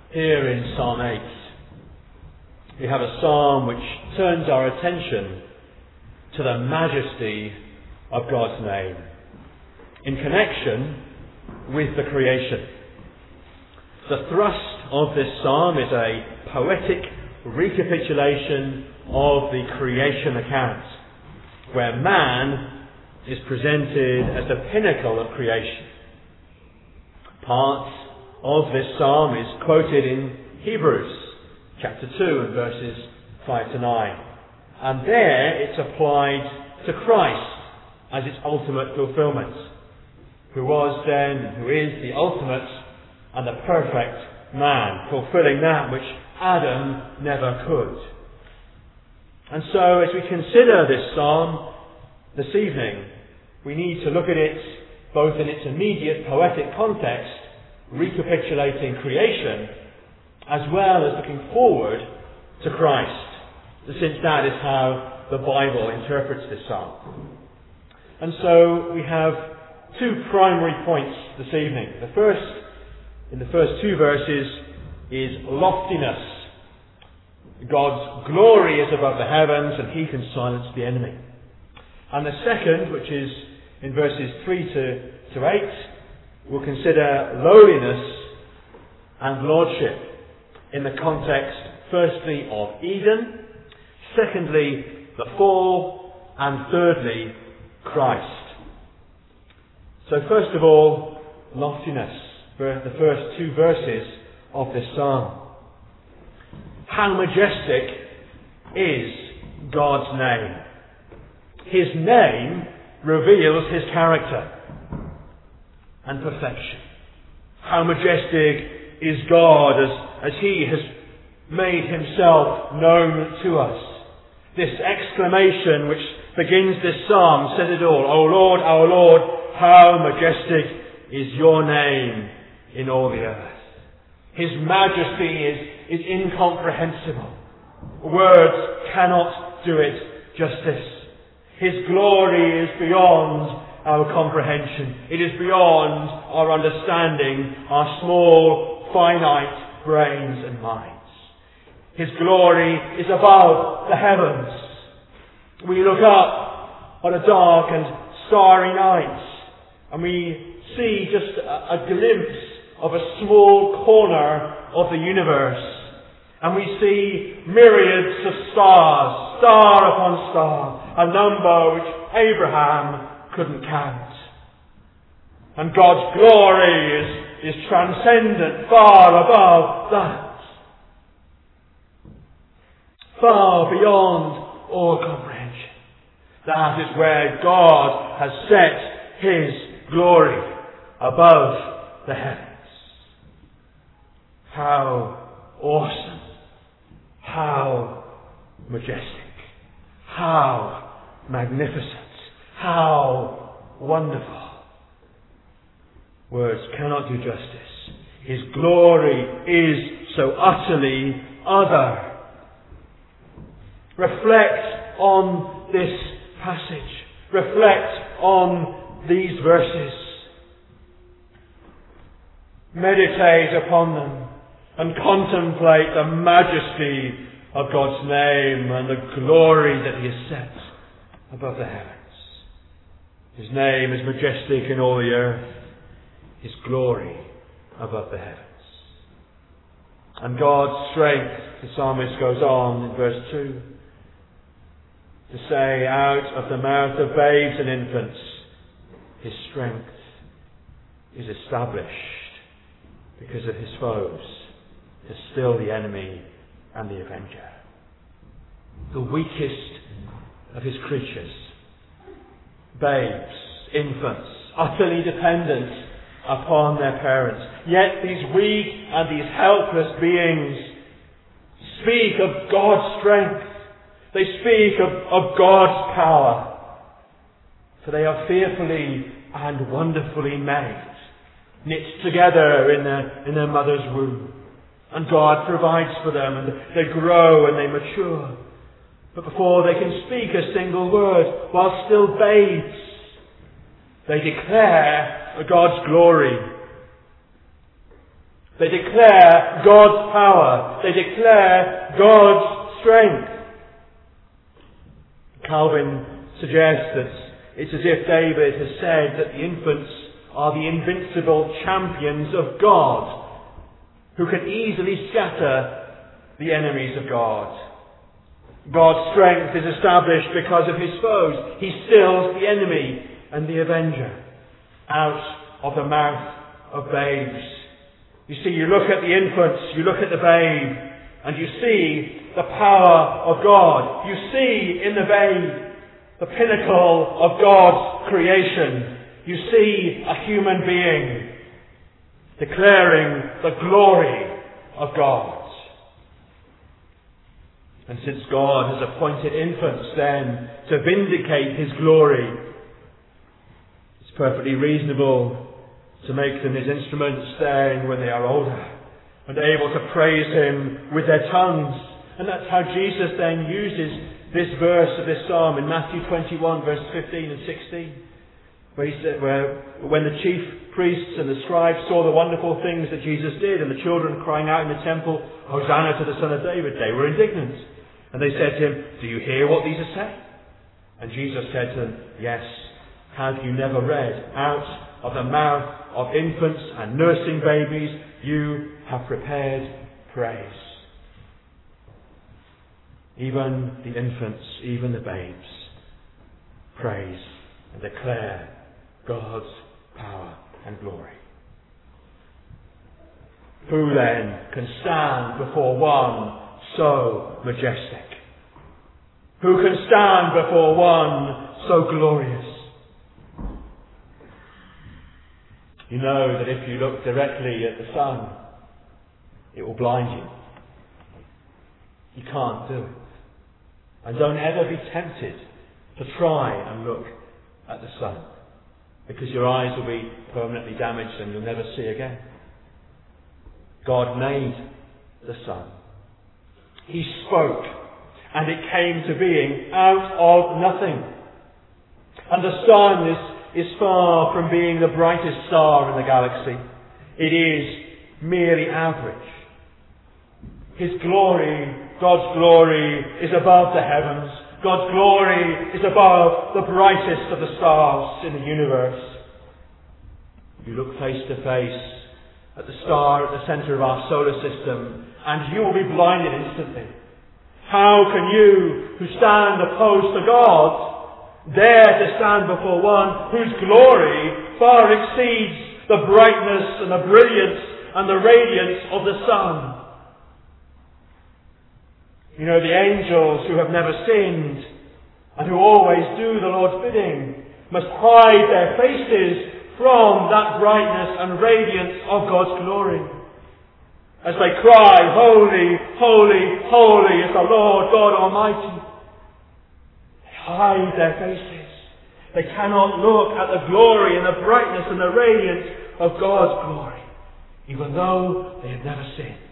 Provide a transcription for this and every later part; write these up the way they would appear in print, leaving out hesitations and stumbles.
Here in Psalm 8, we have a psalm which turns our attention to the majesty of God's name in connection with the creation. The thrust of this psalm is a poetic recapitulation of the creation account, where man is presented as the pinnacle of creation. Part of this psalm is quoted in Hebrews chapter 2 and verses 5 to 9. And there it's applied to Christ as its ultimate fulfillment, who was then, who is the ultimate and the perfect man, fulfilling that which Adam never could. And so as we consider this psalm this evening, we need to look at it both in its immediate poetic context, recapitulating creation, as well as looking forward to Christ, since that is how the Bible interprets this psalm. And so we have two primary points this evening. The first, in the first two verses, is loftiness. God's glory is above the heavens, and he can silence the enemy. And the second, which is in verses 3 to 8, we'll consider lowliness and lordship in the context, firstly, of Eden, secondly, the fall, and thirdly, Christ. So first of all, loftiness, the first two verses of this psalm. How majestic is God's name? His name reveals his character and perfection. How majestic is God as he has made himself known to us. This exclamation which begins this psalm says it all. O Lord, our Lord, how majestic is your name in all the earth. His majesty is incomprehensible. Words cannot do it justice. His glory is beyond our comprehension. It is beyond our understanding, our small, finite brains and minds. His glory is above the heavens. We look up on a dark and starry night, and we see just a glimpse of a small corner of the universe. And we see myriads of stars, star upon star, a number which Abraham couldn't count. And God's glory is transcendent, far above that. Far beyond all comprehension. That is where God has set his glory above the heavens. How awesome. How majestic. How magnificent. How wonderful. Words cannot do justice. His glory is so utterly other. Reflect on this passage. Reflect on these verses. Meditate upon them and contemplate the majesty of God's name and the glory that he has set above the heavens. His name is majestic in all the earth. His glory above the heavens. And God's strength, the psalmist goes on in verse 2, to say, out of the mouth of babes and infants, his strength is established because of his foes, to still the enemy and the avenger. The weakest of his creatures, babes, infants, utterly dependent upon their parents. Yet these weak and these helpless beings speak of God's strength. They speak of God's power. For they are fearfully and wonderfully made, knit together in their mother's womb. And God provides for them, and they grow and they mature. But before they can speak a single word, while still babes, they declare God's glory. They declare God's power. They declare God's strength. Calvin suggests that it's as if David has said that the infants are the invincible champions of God, who can easily scatter the enemies of God. God's strength is established because of his foes. He stills the enemy and the avenger out of the mouth of babes. You see, you look at the infants, you look at the babe, and you see the power of God. You see in the babe the pinnacle of God's creation. You see a human being declaring the glory of God. And since God has appointed infants then to vindicate his glory, it's perfectly reasonable to make them his instruments then when they are older and able to praise him with their tongues. And that's how Jesus then uses this verse of this psalm in Matthew 21 verse 15 and 16. Where he said, when the chief priests and the scribes saw the wonderful things that Jesus did and the children crying out in the temple, Hosanna to the Son of David, they were indignant. And they said to him, do you hear what these are saying? And Jesus said to them, yes, have you never read, out of the mouth of infants and nursing babies you have prepared praise. Even the infants, even the babes, praise and declare God's power and glory. Who then can stand before one so majestic? Who can stand before one so glorious? You know that if you look directly at the sun, it will blind you. You can't do it. And don't ever be tempted to try and look at the sun, because your eyes will be permanently damaged and you'll never see again. God made the sun. He spoke, and it came to being out of nothing. And the sun is far from being the brightest star in the galaxy. It is merely average. His glory, God's glory, is above the heavens. God's glory is above the brightest of the stars in the universe. You look face to face at the star at the centre of our solar system, and you will be blinded instantly. How can you, who stand opposed to God, dare to stand before one whose glory far exceeds the brightness and the brilliance and the radiance of the sun? You know, the angels who have never sinned and who always do the Lord's bidding must hide their faces from that brightness and radiance of God's glory, as they cry, holy, holy, holy is the Lord God Almighty. They hide their faces. They cannot look at the glory and the brightness and the radiance of God's glory, even though they have never sinned.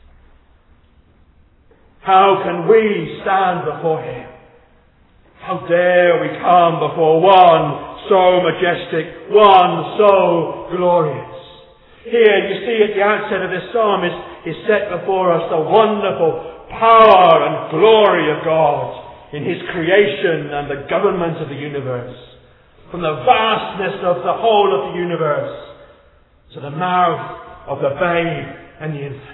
How can we stand before him? How dare we come before one so majestic, one so glorious? Here you see at the outset of this psalm is set before us the wonderful power and glory of God in his creation and the government of the universe. From the vastness of the whole of the universe to the mouth of the babe and the infant.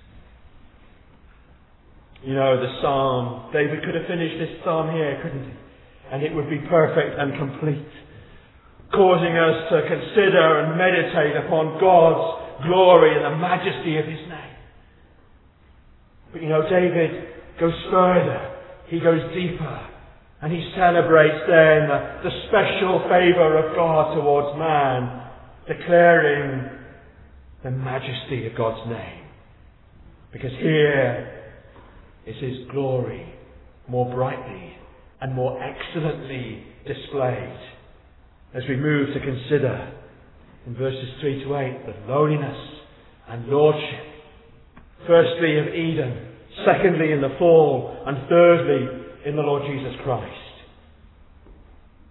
You know, the psalm, David could have finished this psalm here, couldn't he? And it would be perfect and complete, causing us to consider and meditate upon God's glory and the majesty of his name. But you know, David goes further. He goes deeper. And he celebrates then the special favour of God towards man, declaring the majesty of God's name. Because here is his glory more brightly and more excellently displayed, as we move to consider in verses 3 to 8 the lowliness and lordship, firstly of Eden, secondly in the fall, and thirdly in the Lord Jesus Christ.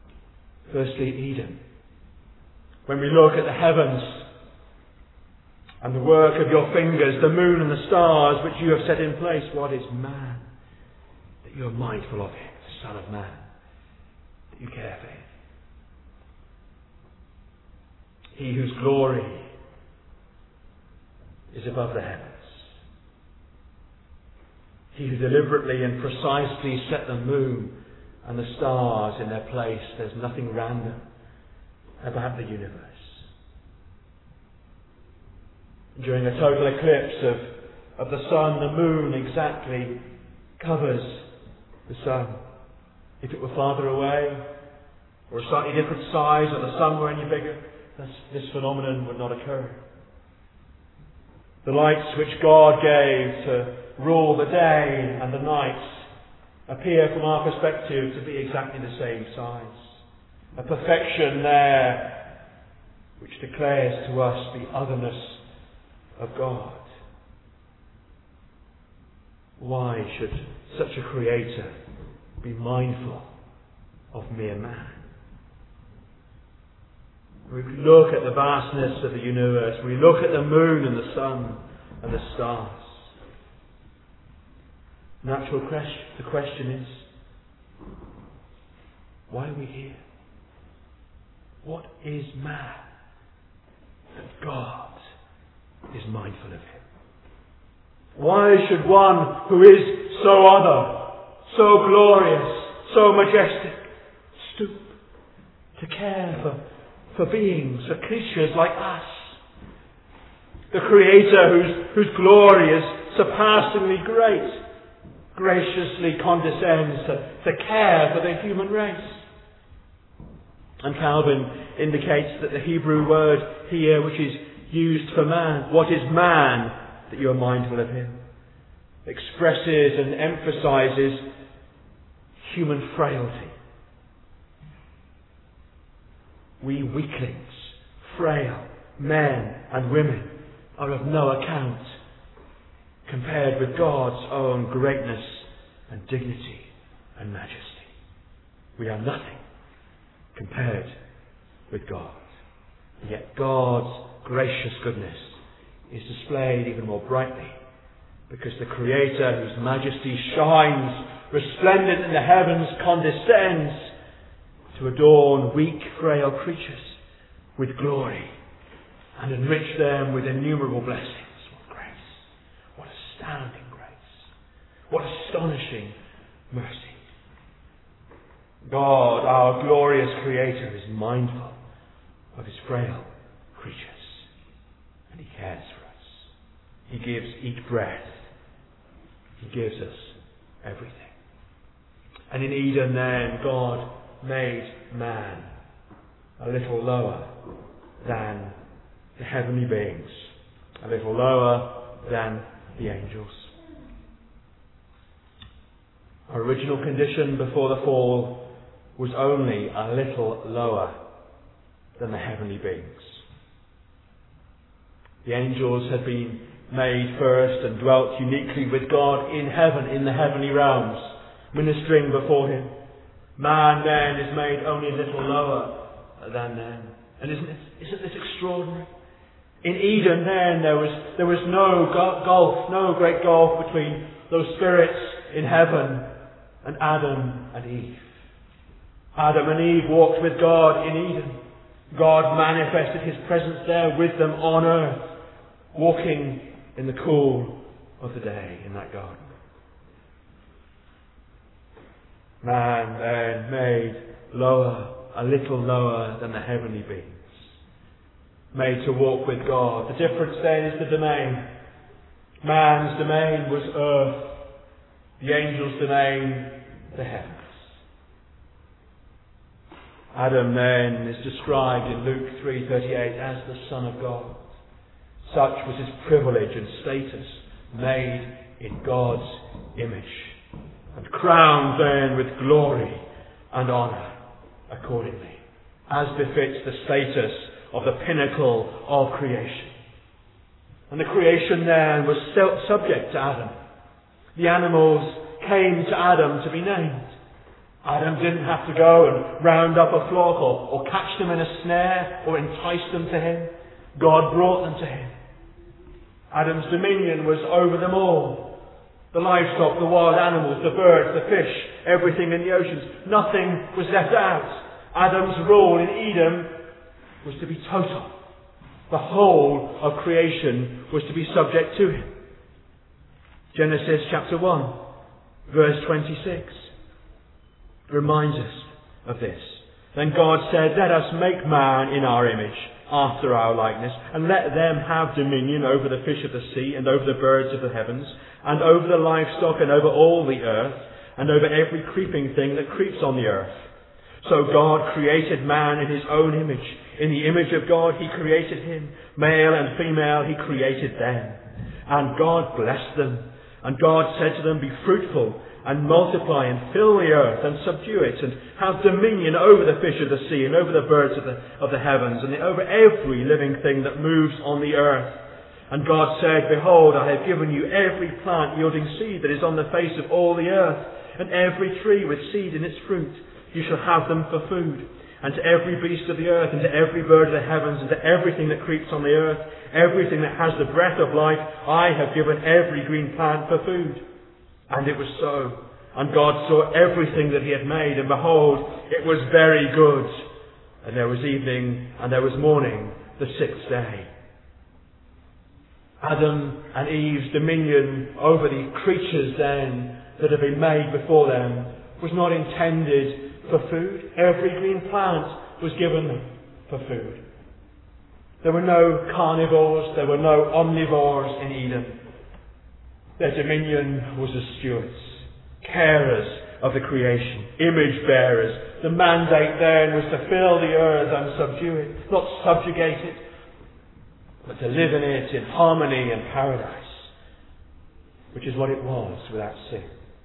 Firstly, Eden. When we look at the heavens And the work of your fingers, the moon and the stars which you have set in place. What is man that you are mindful of him, the Son of Man, that you care for him? He whose glory is above the heavens. He who deliberately and precisely set the moon and the stars in their place. There's nothing random about the universe. During a total eclipse of the sun, the moon exactly covers the sun. If it were farther away, or a slightly different size, or the sun were any bigger, this phenomenon would not occur. The lights which God gave to rule the day and the night appear from our perspective to be exactly the same size. A perfection there which declares to us the otherness of God. Why should such a creator be mindful of mere man? We look at the vastness of the universe. We look at the moon and the sun and the stars. The question is, why are we here? What is man that God is mindful of him? Why should one who is so other, so glorious, so majestic, stoop to care for beings, for creatures like us? The Creator whose glory is surpassingly great, graciously condescends to care for the human race. And Calvin indicates that the Hebrew word here, which is used for man, what is man that you are mindful of him, expresses and emphasizes human frailty. We weaklings, frail men and women, are of no account compared with God's own greatness and dignity and majesty. We are nothing compared with God. And yet God's gracious goodness is displayed even more brightly because the Creator, whose majesty shines resplendent in the heavens, condescends to adorn weak, frail creatures with glory and enrich them with innumerable blessings. What grace! What astounding grace! What astonishing mercy! God, our glorious Creator, is mindful of his frail creatures, and he cares for us. He gives each breath. He gives us everything. And in Eden then, God made man a little lower than the heavenly beings, a little lower than the angels. Our original condition before the fall was only a little lower than the heavenly beings. The angels had been made first and dwelt uniquely with God in heaven, in the heavenly realms, ministering before him. Man then is made only a little lower than them. And isn't this extraordinary? In Eden then there was no gulf, no great gulf between those spirits in heaven and Adam and Eve. Adam and Eve walked with God in Eden. God manifested his presence there with them on earth, walking in the cool of the day in that garden. Man then made lower, a little lower than the heavenly beings, made to walk with God. The difference then is the domain. Man's domain was earth, the angel's domain the heavens. Adam then is described in Luke 3:38 as the Son of God. Such was his privilege and status, made in God's image, and crowned then with glory and honour accordingly, as befits the status of the pinnacle of creation. And the creation then was subject to Adam. The animals came to Adam to be named. Adam didn't have to go and round up a flock or catch them in a snare or entice them to him. God brought them to him. Adam's dominion was over them all. The livestock, the wild animals, the birds, the fish, everything in the oceans. Nothing was left out. Adam's rule in Eden was to be total. The whole of creation was to be subject to him. Genesis chapter 1, verse 26 reminds us of this. Then God said, "Let us make man in our image, after our likeness, and let them have dominion over the fish of the sea, and over the birds of the heavens, and over the livestock, and over all the earth, and over every creeping thing that creeps on the earth." So God created man in his own image. In the image of God he created him. Male and female he created them. And God blessed them. And God said to them, "Be fruitful, and multiply, and fill the earth, and subdue it, and have dominion over the fish of the sea, and over the birds of the heavens, and over every living thing that moves on the earth." And God said, "Behold, I have given you every plant yielding seed that is on the face of all the earth, and every tree with seed in its fruit. You shall have them for food. And to every beast of the earth, and to every bird of the heavens, and to everything that creeps on the earth, everything that has the breath of life, I have given every green plant for food." And it was so. And God saw everything that he had made, and behold, it was very good. And there was evening, and there was morning, the sixth day. Adam and Eve's dominion over the creatures then that had been made before them was not intended for food. Every green plant was given them for food. There were no carnivores, there were no omnivores in Eden. Their dominion was as stewards, carers of the creation, image bearers. The mandate then was to fill the earth and subdue it, not subjugate it, but to live in it in harmony and paradise, which is what it was without sin.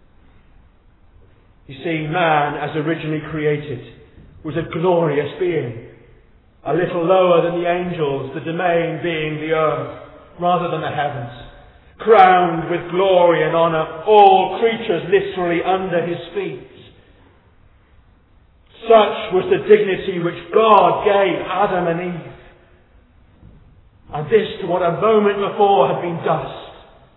You see, man, as originally created, was a glorious being, a little lower than the angels, the domain being the earth rather than the heavens, crowned with glory and honour, all creatures literally under his feet. Such was the dignity which God gave Adam and Eve. And this to what a moment before had been dust.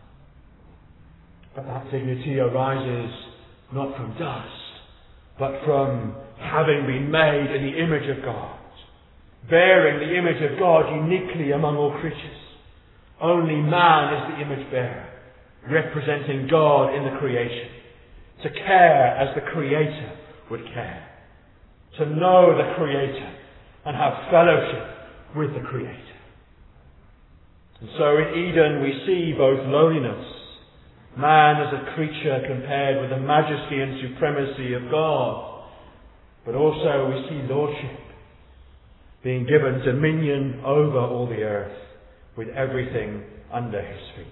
But that dignity arises not from dust, but from having been made in the image of God, bearing the image of God uniquely among all creatures. Only man is the image bearer, representing God in the creation, to care as the Creator would care, to know the Creator and have fellowship with the Creator. And so in Eden we see both lowliness, man as a creature compared with the majesty and supremacy of God, but also we see lordship, being given dominion over all the earth with everything under his feet.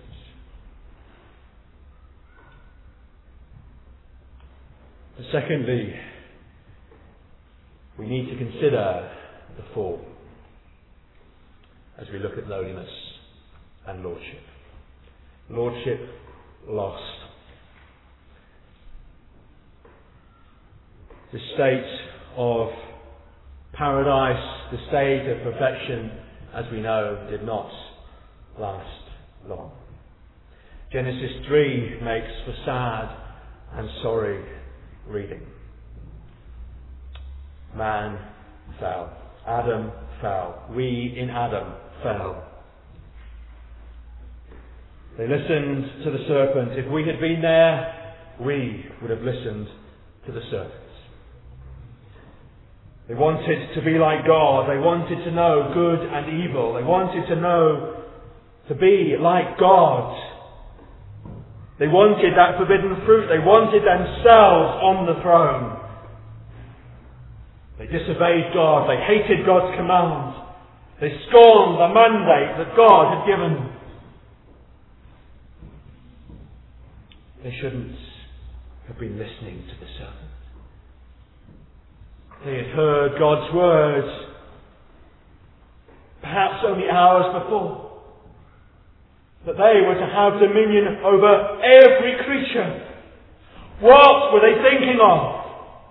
And secondly, we need to consider the fall as we look at lowliness and lordship. Lordship lost. The state of paradise, the state of perfection, as we know, did not last long. Genesis 3 makes for sad and sorry reading. Man fell. Adam fell. We in Adam fell. They listened to the serpent. If we had been there, we would have listened to the serpent. They wanted to be like God. They wanted to know good and evil. They wanted to know, to be like God. They wanted that forbidden fruit. They wanted themselves on the throne. They disobeyed God. They hated God's command. They scorned the mandate that God had given them. They shouldn't have been listening to the serpent. They had heard God's words, perhaps only hours before, that they were to have dominion over every creature. What were they thinking of?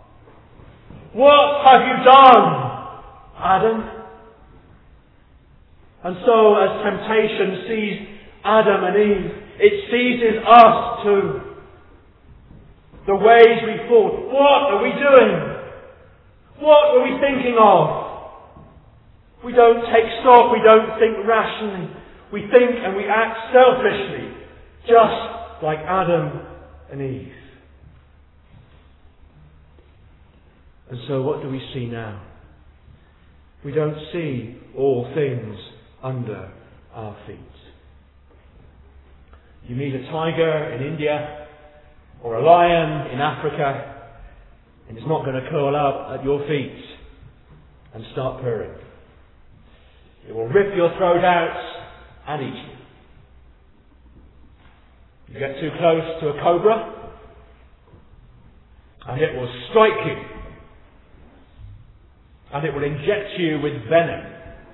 What have you done, Adam? And so, as temptation seized Adam and Eve. It seizes us too. The ways we thought. What are we doing? What were we thinking of? We don't take stock. We don't think rationally. We think and we act selfishly, just like Adam and Eve. And so what do we see now? We don't see all things under our feet. You meet a tiger in India or a lion in Africa, and it's not going to curl up at your feet and start purring. It will rip your throat out and eat you. You get too close to a cobra, and it will strike you. And it will inject you with venom.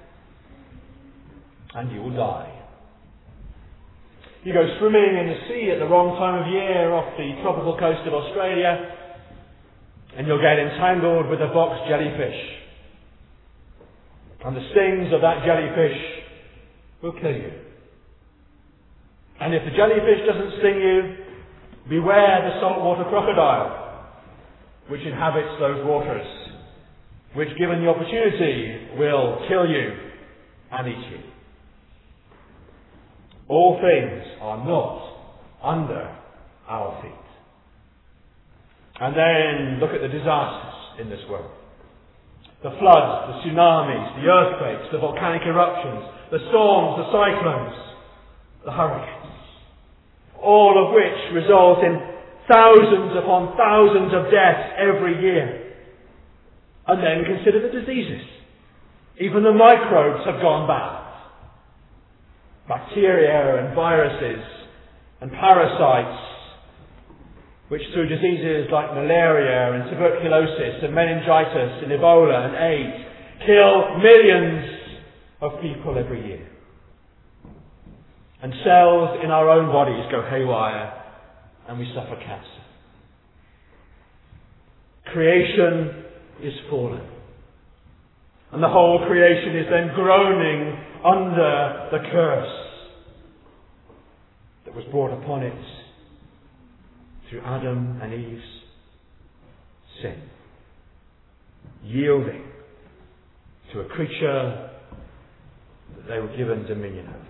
And you will die. You go swimming in the sea at the wrong time of year off the tropical coast of Australia, and you'll get entangled with a box jellyfish. And the stings of that jellyfish will kill you. And if the jellyfish doesn't sting you, beware the saltwater crocodile, which inhabits those waters, which, given the opportunity, will kill you and eat you. All things are not under our feet. And then look at the disasters in this world. The floods, the tsunamis, the earthquakes, the volcanic eruptions, the storms, the cyclones, the hurricanes. All of which result in thousands upon thousands of deaths every year. And then consider the diseases. Even the microbes have gone bad. Bacteria and viruses and parasites, which through diseases like malaria and tuberculosis and meningitis and Ebola and AIDS kill millions of people every year. And cells in our own bodies go haywire and we suffer cancer. Creation is fallen. And the whole creation is then groaning under the curse that was brought upon it through Adam and Eve's sin. Yielding to a creature that they were given dominion over.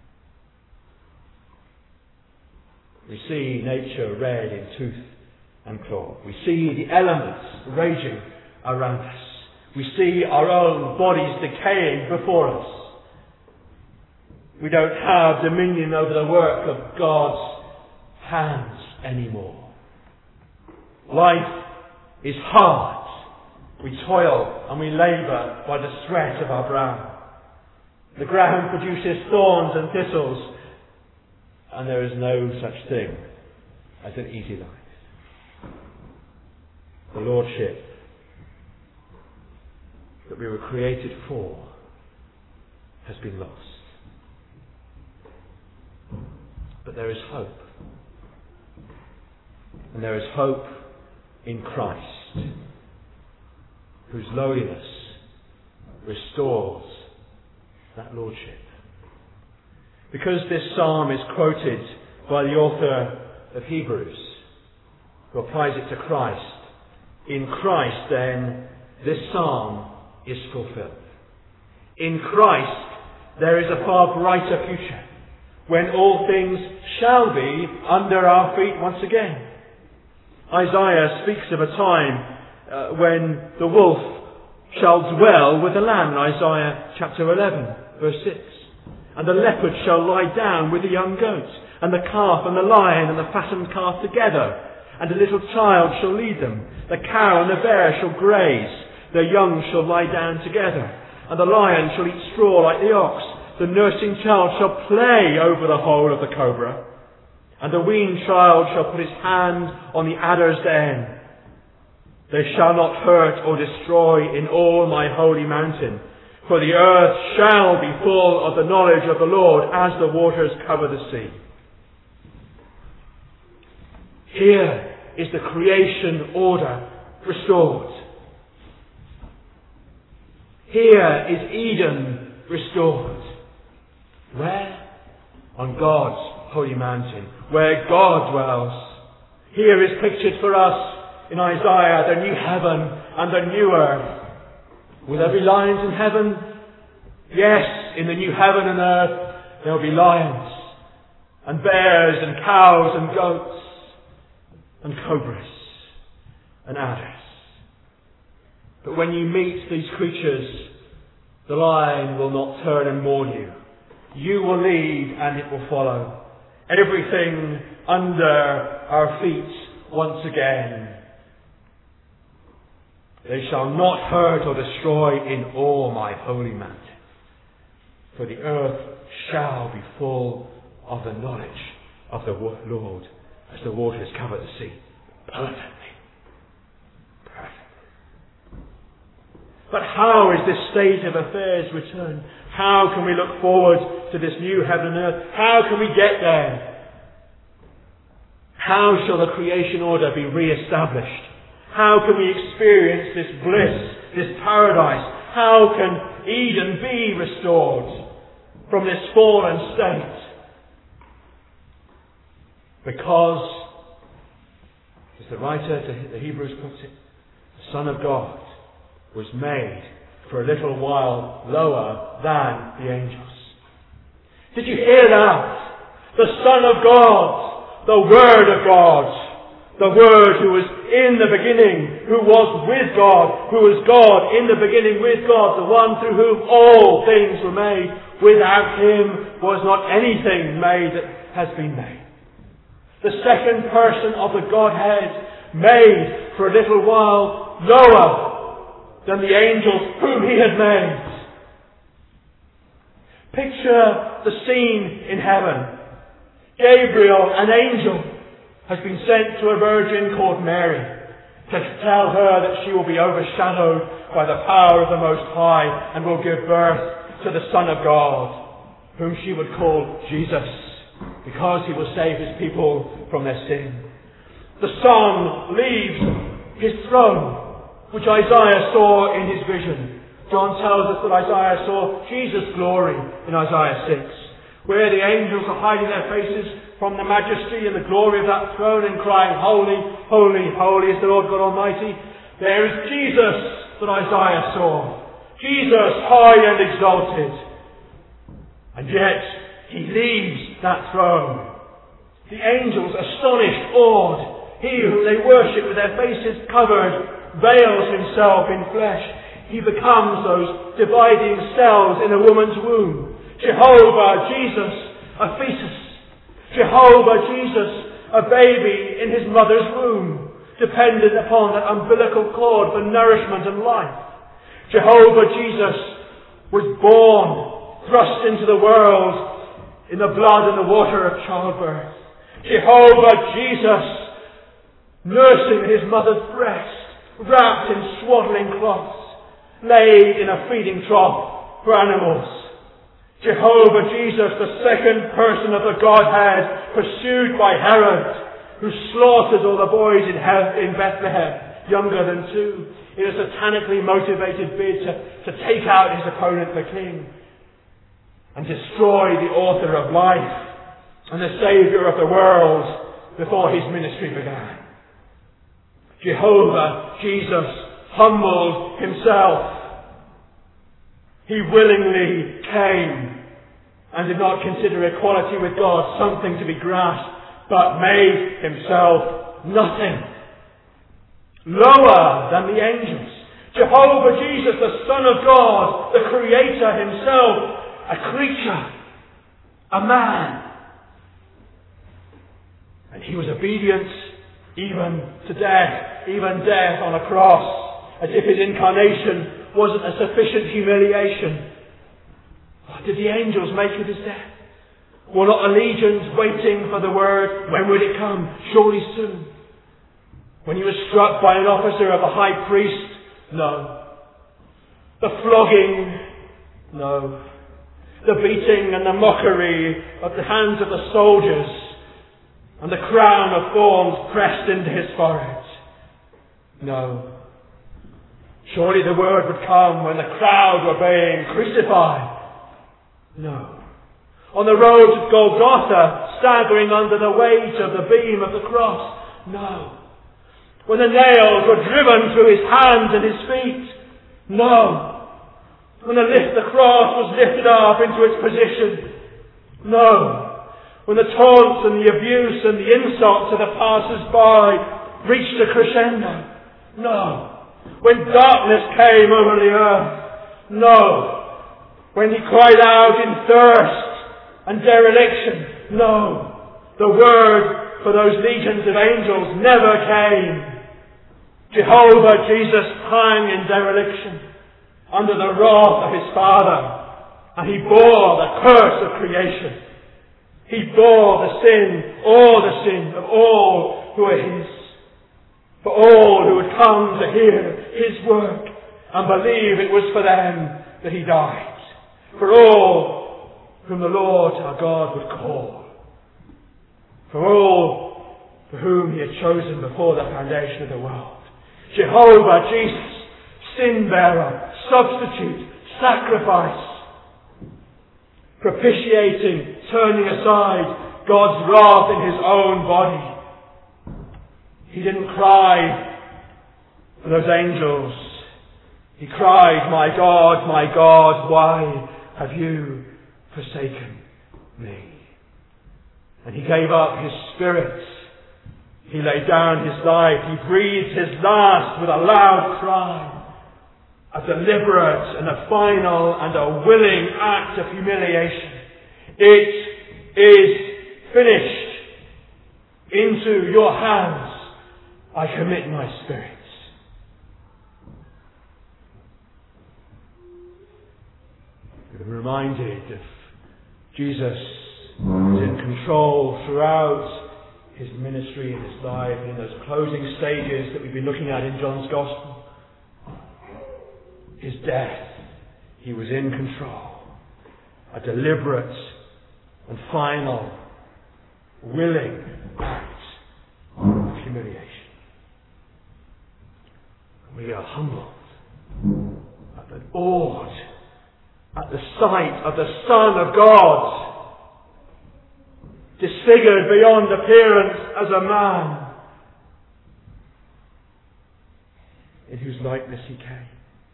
We see nature red in tooth and claw. We see the elements raging around us. We see our own bodies decaying before us. We don't have dominion over the work of God's hands anymore. Life is hard. We toil and we labour by the sweat of our brow. The ground produces thorns and thistles, and there is no such thing as an easy life. The Lordship that we were created for has been lost. But there is hope. And there is hope in Christ, whose lowliness restores that Lordship. Because this psalm is quoted by the author of Hebrews, who applies it to Christ, in Christ then this psalm is fulfilled. In Christ there is a far brighter future, when all things shall be under our feet once again. Isaiah speaks of a time when the wolf shall dwell with the lamb, in Isaiah chapter 11, verse 6. And the leopard shall lie down with the young goat, and the calf and the lion and the fattened calf together, and a little child shall lead them. The cow and the bear shall graze, their young shall lie down together, and the lion shall eat straw like the ox. The nursing child shall play over the hole of the cobra, and the weaned child shall put his hand on the adder's den. They shall not hurt or destroy in all my holy mountain, for the earth shall be full of the knowledge of the Lord as the waters cover the sea. Here is the creation order restored. Here is Eden restored. Where? on God's holy mountain, where God dwells. Here is pictured for us in Isaiah the new heaven and the new earth. Will there be lions in heaven? Yes, in the new heaven and earth there will be lions and bears and cows and goats and cobras and adders. But when you meet these creatures, the lion will not turn and maul you. You will lead and it will follow. Everything under our feet once again. They shall not hurt or destroy in all my holy mountain. For the earth shall be full of the knowledge of the Lord as the waters cover the sea. Perfectly. But how is this state of affairs returned? How can we look forward to this new heaven and earth? How can we get there? How shall the creation order be re-established? How can we experience this bliss, this paradise? How can Eden be restored from this fallen state? Because, as the writer to the Hebrews puts it, the Son of God was made for a little while lower than the angels. Did you hear that? The Son of God, the Word of God, the Word who was in the beginning, who was with God, who was God in the beginning with God, the one through whom all things were made. Without Him was not anything made that has been made. The second person of the Godhead made for a little while lower than the angels whom He had made. Picture the scene in heaven. Gabriel, an angel, has been sent to a virgin called Mary to tell her that she will be overshadowed by the power of the Most High and will give birth to the Son of God, whom she would call Jesus, because He will save His people from their sin. The Son leaves His throne, which Isaiah saw in his vision. John tells us that Isaiah saw Jesus' glory in Isaiah 6, where the angels are hiding their faces from the majesty and the glory of that throne and crying, Holy, holy, holy is the Lord God Almighty. There is Jesus that Isaiah saw. Jesus high and exalted. And yet He leaves that throne. The angels, astonished, awed, He whom they worship with their faces covered, veils Himself in flesh. He becomes those dividing cells in a woman's womb. Jehovah, Jesus, a fetus. Jehovah, Jesus, a baby in his mother's womb, dependent upon that umbilical cord for nourishment and life. Jehovah, Jesus, was born, thrust into the world in the blood and the water of childbirth. Jehovah, Jesus, nursing his mother's breast, wrapped in swaddling cloths, laid in a feeding trough for animals. Jehovah Jesus, the second person of the Godhead, pursued by Herod, who slaughtered all the boys in Bethlehem, younger than 2, in a satanically motivated bid to take out his opponent, the king, and destroy the author of life and the Saviour of the world before his ministry began. Jehovah Jesus humbled Himself. He willingly came and did not consider equality with God something to be grasped, but made Himself nothing, lower than the angels. Jehovah Jesus, the Son of God, the Creator Himself, a creature, a man. And He was obedient even to death, even death on a cross, as if His incarnation wasn't a sufficient humiliation. What did the angels make of His death? Were not the legions waiting for the word? When would it come? Surely soon. When He was struck by an officer of the high priest? No. The flogging? No. The beating and the mockery at the hands of the soldiers, and the crown of thorns pressed into His forehead? No. Surely the word would come when the crowd were being crucified? No. On the road to Golgotha, staggering under the weight of the beam of the cross. No. When the nails were driven through his hands and his feet. No. When the cross was lifted up into its position. No. When the taunts and the abuse and the insults of the passers-by reached a crescendo. No. When darkness came over the earth. No. When he cried out in thirst and dereliction. No. The word for those legions of angels never came. Jehovah Jesus hung in dereliction under the wrath of his Father, and he bore the curse of creation. He bore all the sin of all who are his. For all who would come to hear his work and believe it was for them that he died. For all whom the Lord our God would call. For all for whom he had chosen before the foundation of the world. Jehovah Jesus, sin-bearer, substitute, sacrifice, propitiating, turning aside God's wrath in his own body. He didn't cry for those angels. He cried, my God, why have you forsaken me? And he gave up his spirit. He laid down his life. He breathed his last with a loud cry. A deliberate and a final and a willing act of humiliation. It is finished. Into your hands I commit my spirit. We're reminded of Jesus was in control throughout his ministry and his life, in those closing stages that we've been looking at in John's Gospel. His death, he was in control. A deliberate and final, willing act of humiliation. We are humbled, awed at the sight of the Son of God, disfigured beyond appearance as a man, in whose likeness he came,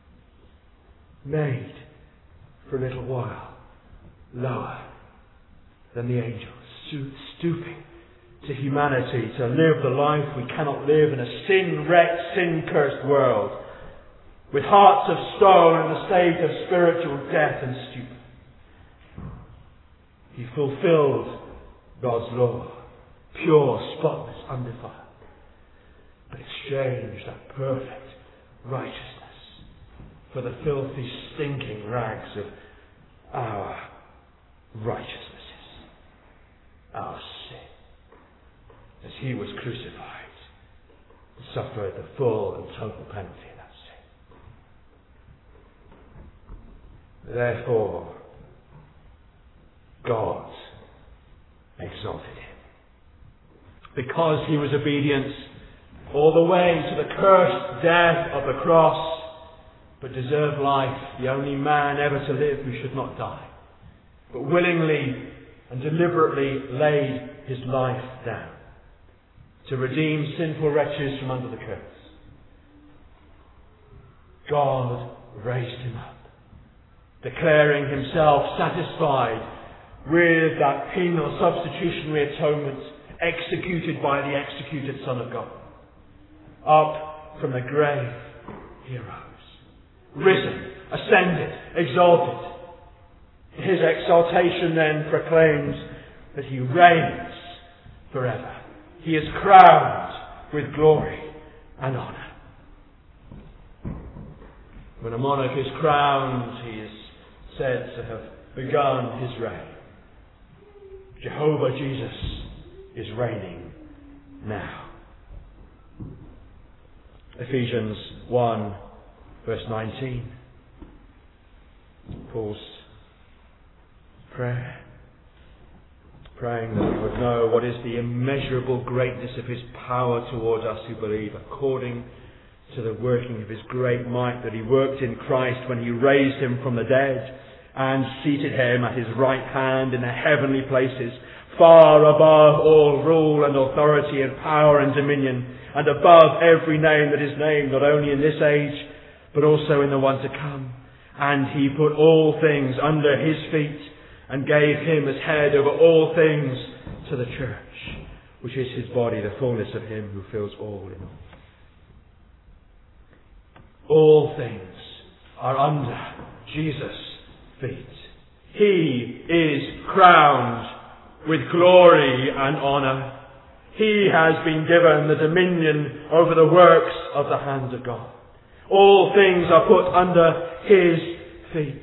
made for a little while lower than the angels, stooping to humanity to live the life we cannot live in a sin-wrecked, sin-cursed world, with hearts of stone in a state of spiritual death and stupor. He fulfilled God's law, pure, spotless, undefiled, but exchanged that perfect righteousness for the filthy, stinking rags of our righteousnesses, our sin, as he was crucified and suffered the full and total penalty of that sin. Therefore, God exalted him. Because he was obedient all the way to the cursed death of the cross, but deserved life, the only man ever to live who should not die, but willingly and deliberately laid his life down to redeem sinful wretches from under the curse. God raised him up, declaring himself satisfied with that penal substitutionary atonement executed by the executed Son of God. Up from the grave he arose, risen, ascended, exalted. His exaltation then proclaims that he reigns forever. He is crowned with glory and honour. When a monarch is crowned, he is said to have begun his reign. Jehovah Jesus is reigning now. Ephesians 1 verse 19. Paul's prayer, praying that we would know what is the immeasurable greatness of his power towards us who believe, according to the working of his great might that he worked in Christ when he raised him from the dead and seated him at his right hand in the heavenly places, far above all rule and authority and power and dominion, and above every name that is named, not only in this age, but also in the one to come. And he put all things under his feet, and gave him as head over all things to the church, which is his body, the fullness of him who fills all in all. All things are under Jesus' feet. He is crowned with glory and honour. He has been given the dominion over the works of the hand of God. All things are put under his feet.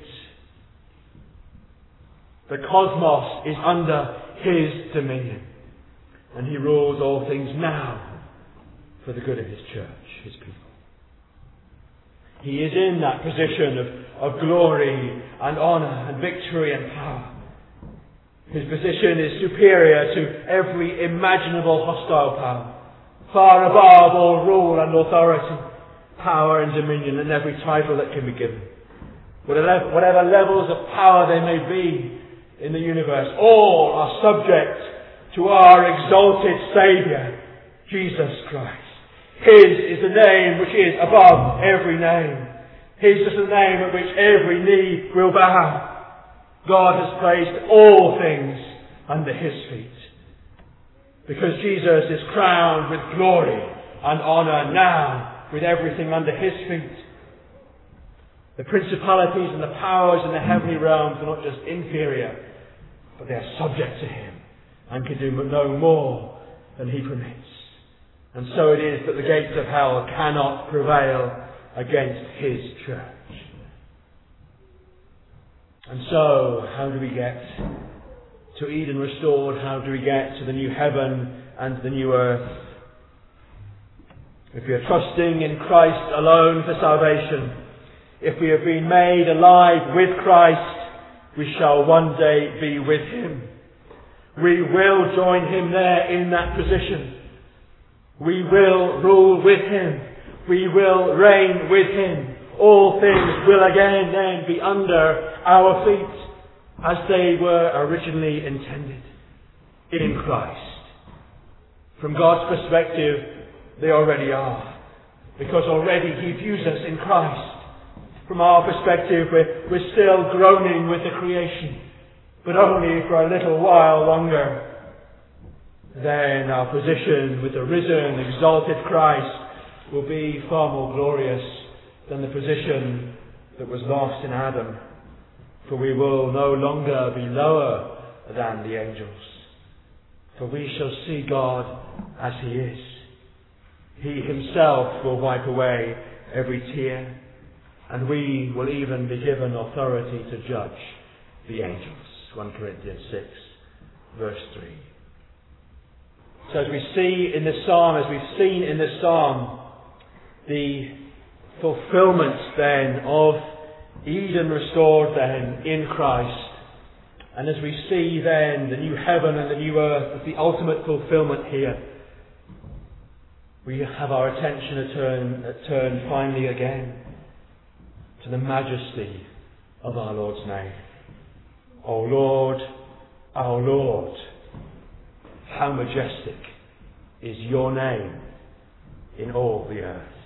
The cosmos is under his dominion, and he rules all things now for the good of his church, his people. He is in that position of glory and honour and victory and power. His position is superior to every imaginable hostile power, far above all rule and authority, power and dominion, and every title that can be given. Whatever levels of power there may be in the universe, all are subject to our exalted Saviour, Jesus Christ. His is the name which is above every name. His is the name at which every knee will bow. God has placed all things under his feet, because Jesus is crowned with glory and honour now, with everything under his feet. The principalities and the powers in the heavenly realms are not just inferior, but they are subject to him and can do no more than he permits. And so it is that the gates of hell cannot prevail against his church. And so, how do we get to Eden restored? How do we get to the new heaven and the new earth? If we are trusting in Christ alone for salvation, if we have been made alive with Christ, we shall one day be with him. We will join him there in that position. We will rule with him. We will reign with him. All things will again then be under our feet as they were originally intended in Christ. From God's perspective, they already are, because already he views us in Christ. From our perspective, we're still groaning with the creation, but only for a little while longer. Then our position with the risen, exalted Christ will be far more glorious than the position that was lost in Adam. For we will no longer be lower than the angels. For we shall see God as he is. He himself will wipe away every tear, and we will even be given authority to judge the angels. 1 Corinthians 6, verse 3. So as we see in this psalm, as we've seen in this psalm, the fulfillment then of Eden restored then in Christ, and as we see then the new heaven and the new earth as the ultimate fulfillment here, we have our attention turned finally again to the majesty of our Lord's name. O Lord, our Lord, how majestic is your name in all the earth.